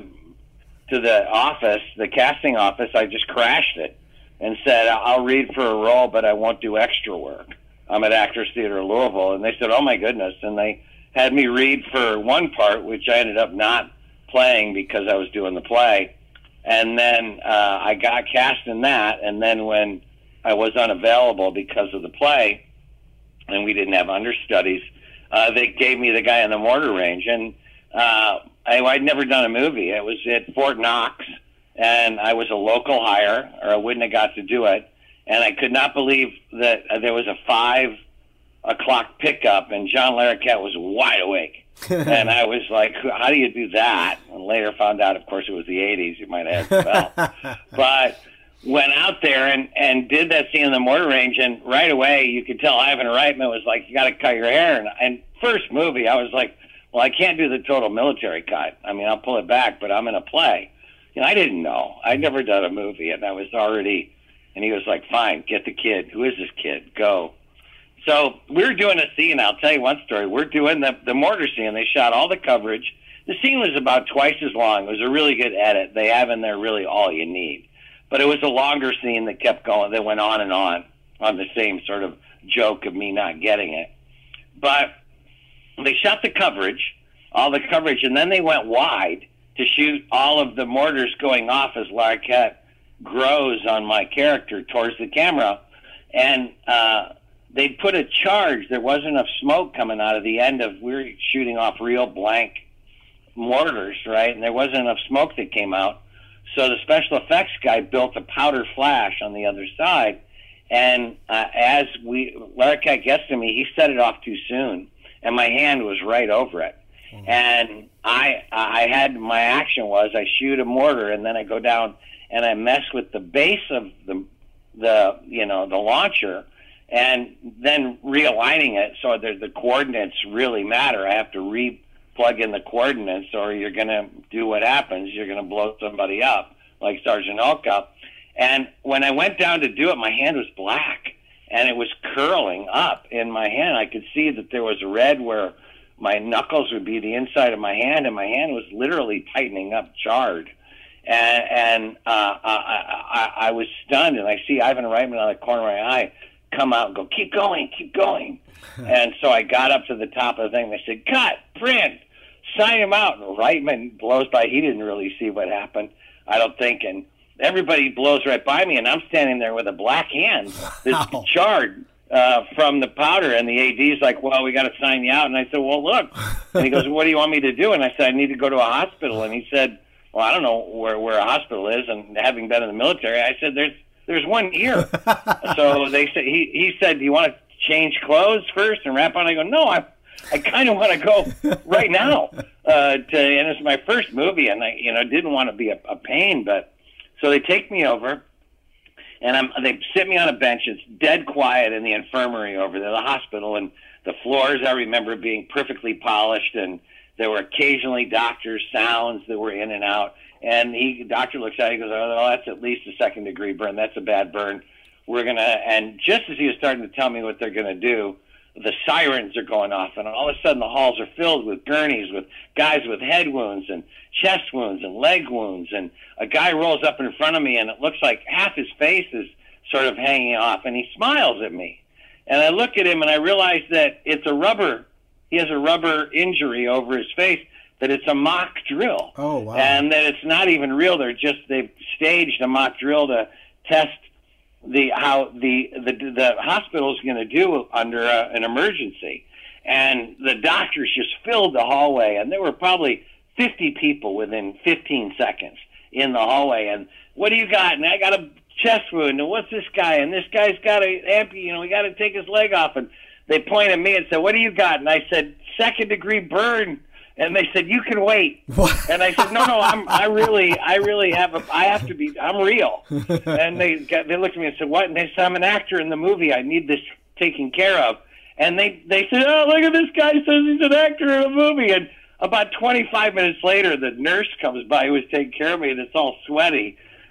to the office, the casting office, I just crashed it and said, I'll read for a role, but I won't do extra work. I'm at Actors Theater Louisville. And they said, oh, my goodness. And they had me read for one part, which I ended up not playing because I was doing the play. And then uh, I got cast in that. And then when I was unavailable because of the play and we didn't have understudies, uh, they gave me the guy in the mortar range. And uh, I, I'd never done a movie. It was at Fort Knox, and I was a local hire, or I wouldn't have got to do it. And I could not believe that uh, there was a five o'clock pickup, and John Larroquette was wide awake. And I was like, how do you do that? And later found out, of course, it was the eighties. You might have had to bell. But went out there and, and did that scene in the mortar range, and right away you could tell Ivan Reitman was like, you got to cut your hair. And, and first movie, I was like, well, I can't do the total military cut. I mean, I'll pull it back, but I'm in a play. You know, I didn't know. I'd never done a movie, and I was already, and he was like, fine, get the kid. Who is this kid? Go. So we were doing a scene. I'll tell you one story. We're doing the, the mortar scene. They shot all the coverage. The scene was about twice as long. It was a really good edit. They have in there really all you need. But it was a longer scene that kept going, that went on and on, on the same sort of joke of me not getting it. But they shot the coverage, all the coverage, and then they went wide to shoot all of the mortars going off as Larroquette grows on my character towards the camera. And uh, they put a charge. There wasn't enough smoke coming out of the end of, we were shooting off real blank mortars, right? And there wasn't enough smoke that came out. So the special effects guy built a powder flash on the other side. And uh, as we, Larroquette gets to me, he set it off too soon. And my hand was right over it. Mm-hmm. And I I had, my action was I shoot a mortar and then I go down and I mess with the base of the, the you know, the launcher, and then realigning it so that the coordinates really matter. I have to re-plug in the coordinates, or you're going to do what happens. You're going to blow somebody up like Sergeant Olka. And when I went down to do it, my hand was black. And it was curling up in my hand. I could see that there was red where my knuckles would be the inside of my hand, and my hand was literally tightening up, charred. And, and uh, I, I, I was stunned, and I see Ivan Reitman on the corner of my eye come out and go, keep going, keep going. And so I got up to the top of the thing, and I said, cut, print, sign him out. And Reitman blows by. He didn't really see what happened, I don't think, and everybody blows right by me, and I'm standing there with a black hand that's wow. charred uh, from the powder, and the A D's like, well, we got to sign you out. And I said, well, look. And he goes, what do you want me to do? And I said, I need to go to a hospital. And he said, well, I don't know where, where a hospital is, and having been in the military, I said, there's there's one here. So they said, he, he said, do you want to change clothes first and wrap on? I go, no, I I kind of want to go right now. Uh, to, and it's my first movie, and I you know didn't want to be a, a pain, but so they take me over, and I'm, they sit me on a bench. It's dead quiet in the infirmary over there, the hospital, and the floors, I remember being perfectly polished, and there were occasionally doctors' sounds that were in and out. And he, the doctor looks at it, he goes, oh, that's at least a second-degree burn. That's a bad burn. We're going to, and just as he was starting to tell me what they're going to do, the sirens are going off, and all of a sudden the halls are filled with gurneys, with guys with head wounds and chest wounds and leg wounds, and a guy rolls up in front of me, and it looks like half his face is sort of hanging off, and he smiles at me. And I look at him, and I realize that it's a rubber, he has a rubber injury over his face, that it's a mock drill. Oh, wow. And that it's not even real. They're just, they've staged a mock drill to test the how the the, the hospital's going to do under a, an emergency. And the doctors just filled the hallway, and there were probably fifty people within fifteen seconds in the hallway. And what do you got? And I got a chest wound. And what's this guy? And this guy's got a amputee. You know, we got to take his leg off. And they pointed at me and said, "What do you got?" And I said, "Second degree burn." And they said, "You can wait." What? And I said, "No, no, I'm. I really, I really have a. I have to be. I'm real." And they got, they looked at me and said, "What?" And they said, "I'm an actor in the movie. I need this taken care of." And they they said, "Oh, look at this guy says he's an actor in a movie." And about twenty-five minutes later, the nurse comes by who was taking care of me, and it's all sweaty.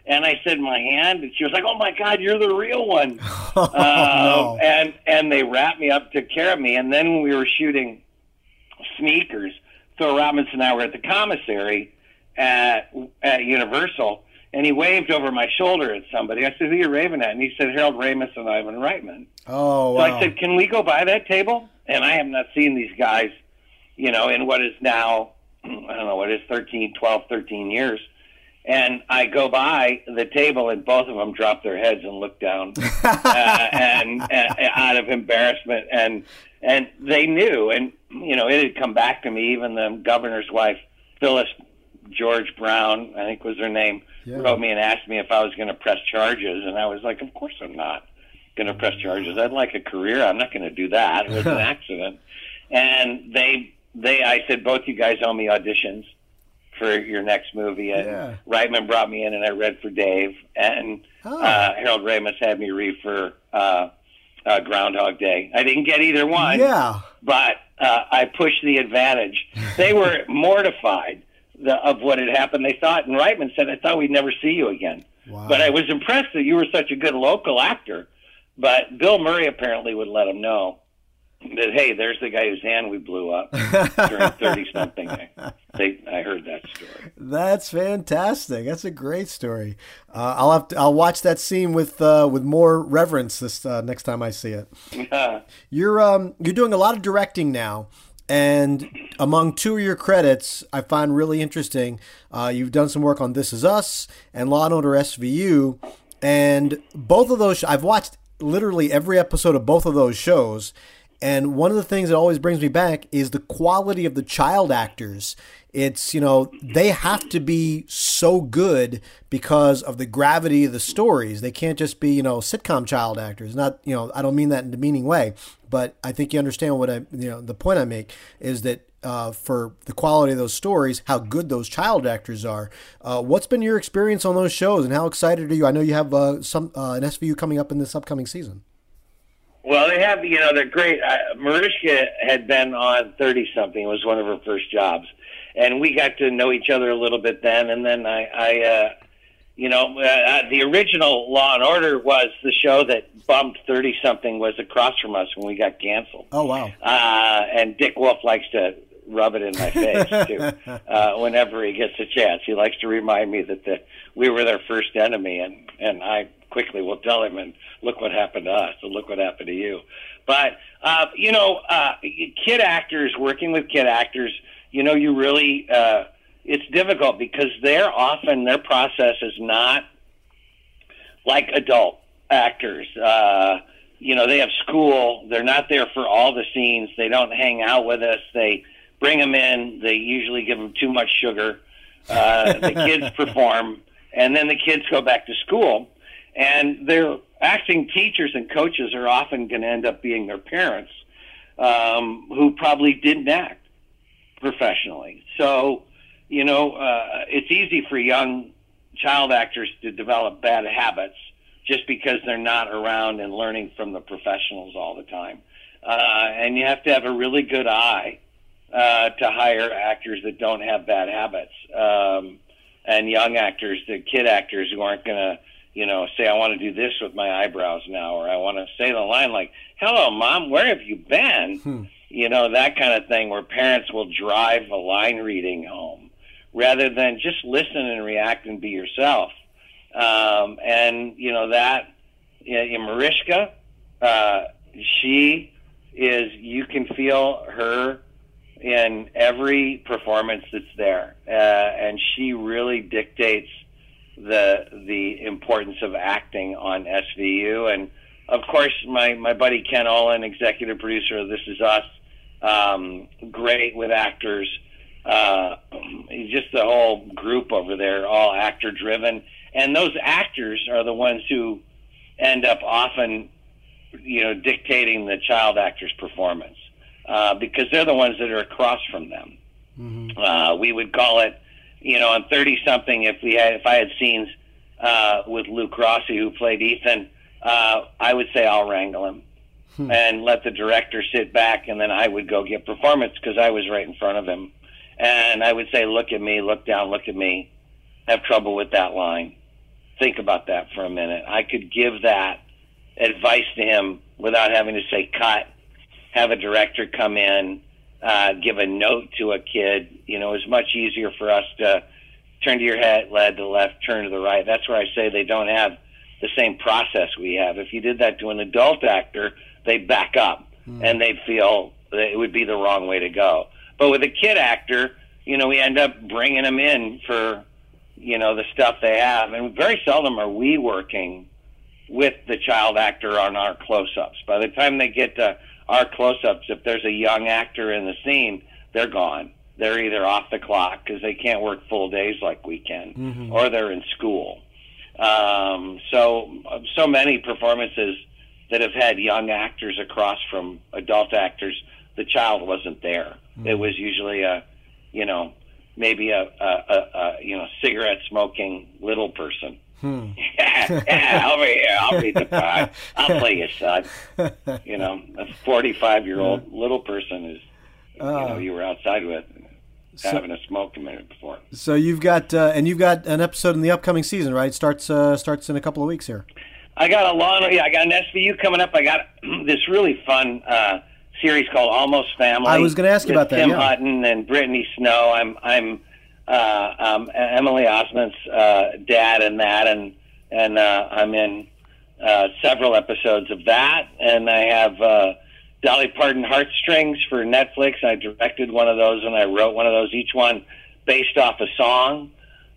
And I said, my hand? And she was like, oh, my God, you're the real one. Oh, uh, no. and, and they wrapped me up, took care of me. And then when we were shooting Sneakers, Phil Robinson and I were at the commissary at, at Universal, and he waved over my shoulder at somebody. I said, who are you raving at? And he said, Harold Ramis and Ivan Reitman. Oh, wow. So I said, can we go by that table? And I have not seen these guys, you know, in what is now, I don't know, what is thirteen, twelve, thirteen years. And I go by the table, and both of them drop their heads and look down uh, and, and out of embarrassment. And and they knew, and, you know, it had come back to me. Even the governor's wife, Phyllis George Brown, I think was her name, yeah. wrote me and asked me if I was going to press charges. And I was like, of course I'm not going to press charges. I'd like a career. I'm not going to do that. It was an accident. And they, they, I said, both you guys owe me auditions for your next movie. And yeah. Reitman brought me in, and I read for Dave. And oh. uh, Harold Ramis had me read for uh, uh, Groundhog Day. I didn't get either one. Yeah. But uh, I pushed the advantage. They were mortified the, of what had happened. They thought, and Reitman said, I thought we'd never see you again. Wow. But I was impressed that you were such a good local actor. But Bill Murray apparently would let him know that, hey, there's the guy whose hand we blew up during thirty-something. They, I heard that story. That's fantastic. That's a great story. Uh, I'll have to, I'll watch that scene with uh, with more reverence this uh, next time I see it. Yeah. You're um you're doing a lot of directing now, and among two of your credits, I find really interesting. Uh, you've done some work on This Is Us and Law and Order S V U, and both of those I've watched literally every episode of both of those shows. And one of the things that always brings me back is the quality of the child actors. It's, you know, they have to be so good because of the gravity of the stories. They can't just be, you know, sitcom child actors. Not, you know, I don't mean that in a demeaning way, but I think you understand what I, you know, the point I make is that uh, for the quality of those stories, how good those child actors are. Uh, what's been your experience on those shows, and how excited are you? I know you have uh, some uh, an S V U coming up in this upcoming season. Well, they have, you know, they're great. Uh, Mariska had been on thirty-something. It was one of her first jobs. And we got to know each other a little bit then. And then I, I uh, you know, uh, the original Law and Order was the show that bumped thirty-something was across from us when we got canceled. Oh, wow. Uh, and Dick Wolf likes to rub it in my face, too, uh, whenever he gets a chance. He likes to remind me that the, we were their first enemy, and, and I quickly will tell him, and look what happened to us, and look what happened to you. But, uh, you know, uh, kid actors, working with kid actors, you know, you really, uh, it's difficult because they're often, their process is not like adult actors. Uh, you know, they have school. They're not there for all the scenes. They don't hang out with us. They bring them in. They usually give them too much sugar. Uh, the kids perform, and then the kids go back to school. And their acting teachers and coaches are often going to end up being their parents, um, who probably didn't act professionally. So, you know, uh, it's easy for young child actors to develop bad habits just because they're not around and learning from the professionals all the time. Uh, and you have to have a really good eye uh, to hire actors that don't have bad habits, um, and young actors, the kid actors who aren't going to, you know, say, I want to do this with my eyebrows now, or I want to say the line like, hello, Mom, where have you been? Hmm. You know, that kind of thing where parents will drive a line reading home rather than just listen and react and be yourself. Um, and, you know, that, in Mariska, uh, she is, you can feel her in every performance that's there. Uh, and she really dictates the the importance of acting on S V U. And of course, my, my buddy Ken Olin, executive producer of This Is Us, um, great with actors. Uh, just the whole group over there, all actor driven. And those actors are the ones who end up often, you know, dictating the child actor's performance, uh, because they're the ones that are across from them. Mm-hmm. Uh, we would call it, you know, on thirty-something, if we had, if I had scenes uh, with Luke Rossi, who played Ethan, uh, I would say I'll wrangle him hmm. and let the director sit back, and then I would go get performance because I was right in front of him. And I would say, look at me, look down, look at me. Have trouble with that line. think about that for a minute. I could give that advice to him without having to say cut, have a director come in, uh, give a note to a kid. You know, it's much easier for us to turn to your head, lead to the left, turn to the right. That's where I say they don't have the same process we have. If you did that to an adult actor, they'd back up mm. and they'd feel that it would be the wrong way to go. But with a kid actor, you know, we end up bringing them in for, you know, the stuff they have. And very seldom are we working with the child actor on our close-ups. By the time they get to our close-ups, if there's a young actor in the scene, they're gone. They're either off the clock because they can't work full days like we can, mm-hmm. or they're in school. Um, so, so many performances that have had young actors across from adult actors, the child wasn't there. Mm-hmm. It was usually a, you know, maybe a, a, a, a you know, cigarette smoking little person. Hmm. yeah, yeah, over here, I'll read the part. I'll play you, son. You know, a forty-five-year-old yeah. little person is, you uh, know, you were outside with, so, having a smoke a minute before. So you've got, uh, and you've got an episode in the upcoming season, right? Starts uh, starts in a couple of weeks here. I got a long, yeah, I got an S V U coming up. I got this really fun uh, series called Almost Family. I was going to ask you about that. Tim yeah. Hutton and Brittany Snow. I'm, I'm. Uh, um, Emily Osment's uh, dad in that, and and uh, I'm in uh, several episodes of that, and I have uh, Dolly Parton Heartstrings for Netflix. I directed one of those, and I wrote one of those, each one based off a song,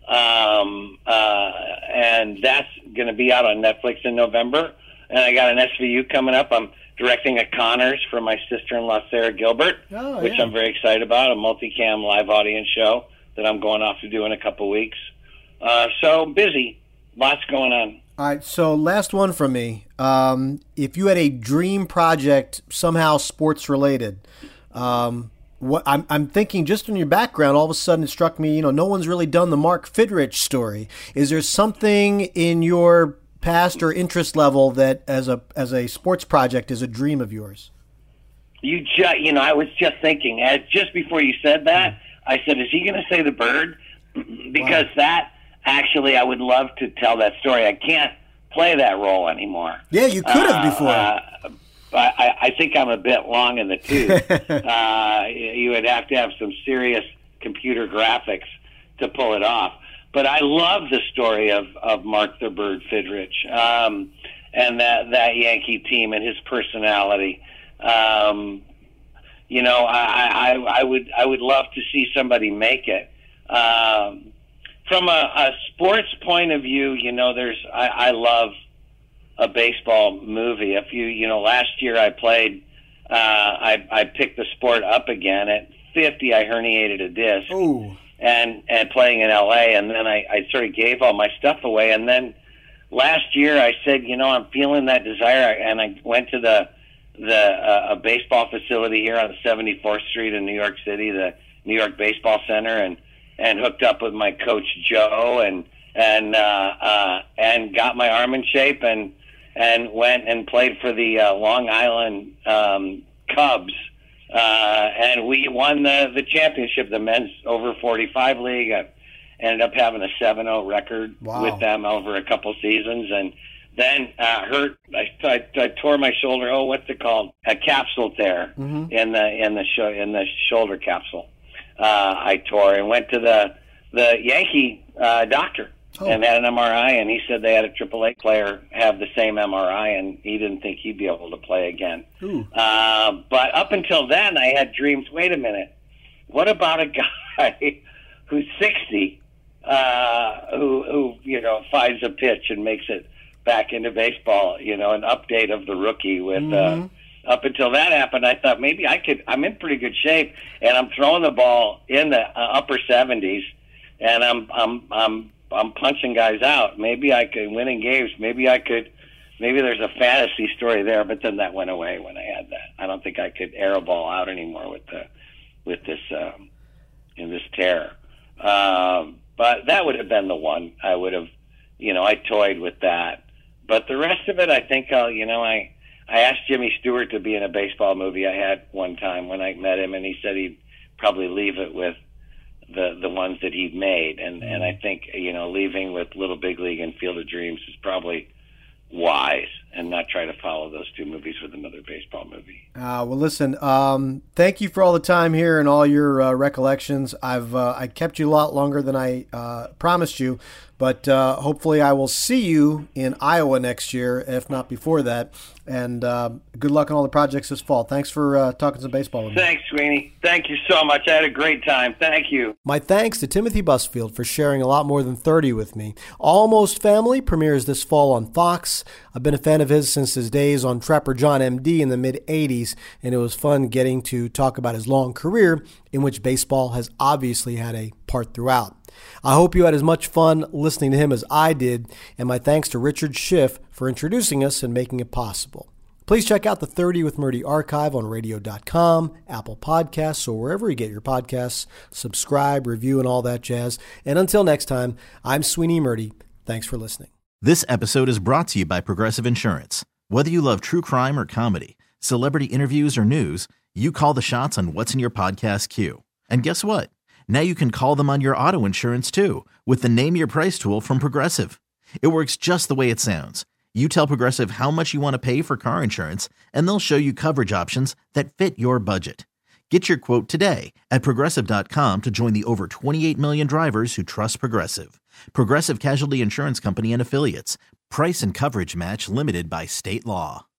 um, uh, and that's going to be out on Netflix in November. And I got an S V U coming up. I'm directing a Connors for my sister-in-law Sarah Gilbert, oh, which yeah. I'm very excited about, a multicam live audience show that I'm going off to do in a couple weeks. Uh, so busy, lots going on. All right, so last one from me. Um, if you had a dream project, somehow sports related, um, what I'm, I'm thinking just in your background, all of a sudden it struck me, you know, no one's really done the Mark Fidrich story. Is there something in your past or interest level that as a as a sports project is a dream of yours? You just, you know, I was just thinking, as just before you said that, mm-hmm. I said, is he going to say the bird? Because wow. that, actually, I would love to tell that story. I can't play that role anymore. Yeah, you could have uh, before. Uh, I, I think I'm a bit long in the tooth. uh, you would have to have some serious computer graphics to pull it off. But I love the story of, of Mark the Bird Fidrich um, and that, that Yankee team and his personality. Um You know, I, I, I would I would love to see somebody make it. Um, from a, a sports point of view, you know, there's I, I love a baseball movie. If you you know, last year I played, uh, I I picked the sport up again. At fifty, I herniated a disc, Ooh. and and playing in L A, and then I, I sort of gave all my stuff away. And then last year I said, you know, I'm feeling that desire, and I went to the the uh, a baseball facility here on seventy-fourth Street in New York City, the New York Baseball Center, and and hooked up with my coach Joe, and and uh, uh, and got my arm in shape, and and went and played for the uh, Long Island um, Cubs, uh, and we won the the championship, the men's over forty-five league. I ended up having a seven oh record wow. with them over a couple seasons, and then uh, hurt. I, I, I tore my shoulder. Oh, what's it called? A capsule tear mm-hmm. in the in the sho- in the shoulder capsule. Uh, I tore and went to the the Yankee uh, doctor oh. and had an M R I, and he said they had a triple A player have the same M R I, and he didn't think he'd be able to play again. Uh, but up until then, I had dreams. Wait a minute, what about a guy who's sixty, uh, who who you know finds a pitch and makes it back into baseball, you know, an update of the rookie with, mm-hmm. uh, up until that happened, I thought maybe I could, I'm in pretty good shape, and I'm throwing the ball in the uh, upper seventies, and I'm, I'm, I'm, I'm punching guys out. Maybe I could, winning games, maybe I could, maybe there's a fantasy story there, but then that went away when I had that. I don't think I could air a ball out anymore with the, with this, um, in this tear. Um, but that would have been the one I would have, you know, I toyed with that. But the rest of it, I think I'll, you know, I, I asked Jimmy Stewart to be in a baseball movie I had one time when I met him, and he said he'd probably leave it with the the ones that he made, and and I think, you know, leaving with Little Big League and Field of Dreams is probably wise, and not try to follow those two movies with another baseball movie. Uh, well, listen, um, thank you for all the time here and all your uh, recollections. I've uh, I kept you a lot longer than I uh, promised you, but uh, hopefully I will see you in Iowa next year, if not before that. And uh, good luck on all the projects this fall. Thanks for uh, talking some baseball with me. Thanks, Sweeney. Thank you so much. I had a great time. Thank you. My thanks to Timothy Busfield for sharing a lot more than thirty with me. Almost Family premieres this fall on Fox. I've been a fan of his since his days on Trapper John M D in the mid-eighties, and it was fun getting to talk about his long career, in which baseball has obviously had a part throughout. I hope you had as much fun listening to him as I did, and my thanks to Richard Schiff for introducing us and making it possible. Please check out the thirty with Murdy archive on radio dot com, Apple Podcasts, or wherever you get your podcasts. Subscribe, review, and all that jazz. And until next time, I'm Sweeney Murdy. Thanks for listening. This episode is brought to you by Progressive Insurance. Whether you love true crime or comedy, celebrity interviews or news, you call the shots on what's in your podcast queue. And guess what? Now you can call them on your auto insurance too, with the Name Your Price tool from Progressive. It works just the way it sounds. You tell Progressive how much you want to pay for car insurance, and they'll show you coverage options that fit your budget. Get your quote today at Progressive dot com to join the over twenty-eight million drivers who trust Progressive. Progressive Casualty Insurance Company and Affiliates. Price and coverage match limited by state law.